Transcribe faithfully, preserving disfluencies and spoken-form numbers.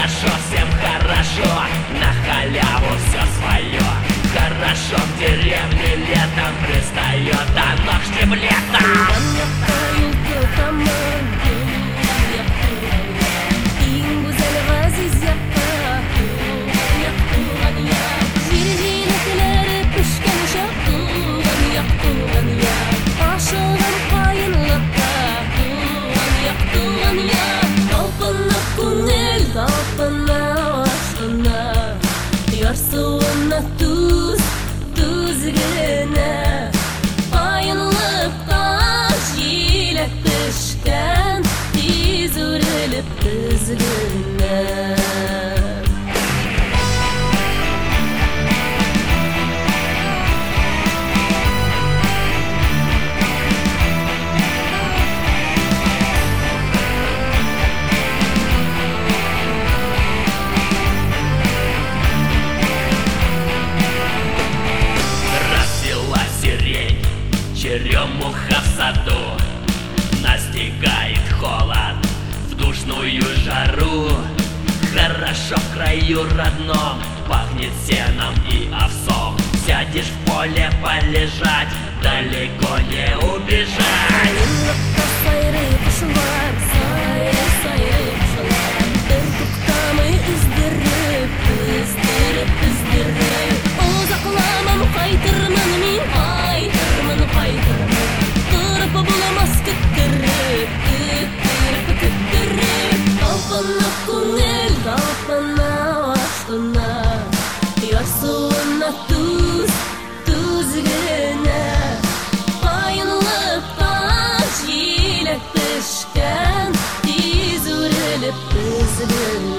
Хорошо, всем хорошо, на халяву все свое. Хорошо в dеревне летом пристает до ног штиблета. Yarsuğuna tuz, tuz gene Ayınlıktan jile pişken Tiz urilip kızgına Черемуха в саду настигает холод в душную жару. Хорошо в краю родном, пахнет сеном и овсом. Сядешь в поле полежать, далеко не убежать. Yarsuğuna tuz, tuz gene Ayınlıktan jile pişken Tiz urilip kızgına